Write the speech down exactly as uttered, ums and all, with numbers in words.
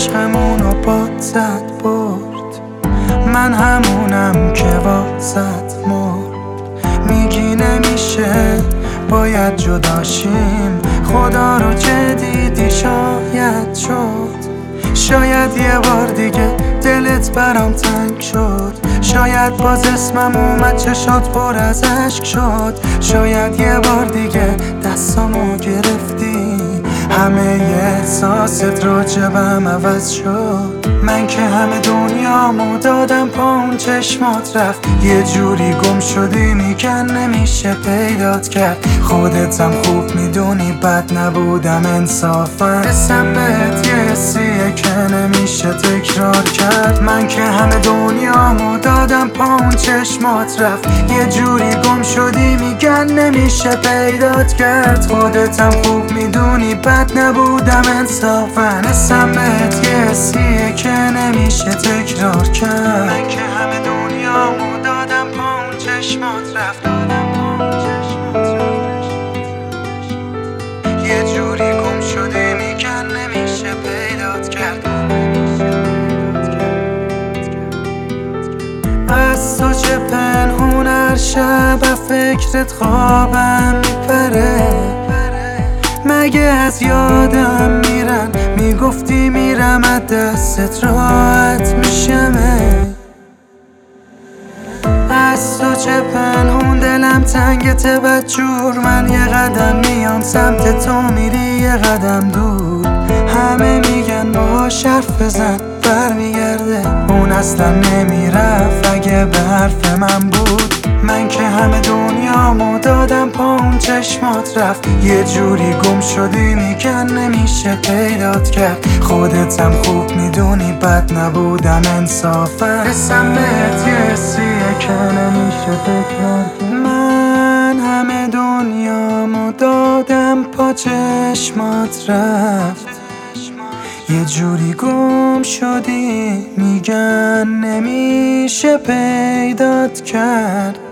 عشقمونو باد زد برد، من همونم که واسط مرد. میگی نمیشه باید جداشیم، خدا رو چه دیدی شاید شد. شاید یه بار دیگه دلت برام تنگ شد، شاید باز اسمم اومد چشات پر از عشق شد. شاید یه بار دیگه دستامو گرفتی، همه ی احساست راجبم عوض شد. من که همه دنیامو دادم پا اون چشمات رفت، یه جوری گم شدی میگن نمیشه پیدات کرد. خودتم خوب میدونی بد نبودم انصافا، حسم بهت یه حسیه که نمیشه تکرار کرد. من که همه دنیامو دادم پا اون چشمات رفت، یه جوری گم شدی میگن نمیشه پیدات کرد. خودتم خوب میدونی بد نبودم انصافا، حسم بهت یه حسیه که نمیشه تکرار کرد. من که همه دنیامو دادم پا اون چشمات رفت، یه جوری گم شده میگن نمیشه پیدات کرد. از تو چه پنهون هر شب فکرت خوابم میپره، مگه از یادم میرن میگفتی میرم از دستت راحت میشمه. از تو چه پنهون دلم تنگته بدجور، من یه قدم میام سمت تو میری یه قدم دور. همه میگن باهاش حرف بزن برمیگرده، اون اصلا نمیرفت اگه به حرف من بود. من که همه دنیامو دادم پا اون چشمات رفت، یه جوری گم شدی میگن نمیشه پیدات کرد. خودتم خوب میدونی بد نبودم انصافا، حسم بهت یه حسیه که نمیشه تکرار کرد. من همه دنیامو دادم پا چشمات رفت، یه جوری گم شدی میگن نمیشه پیدات کرد.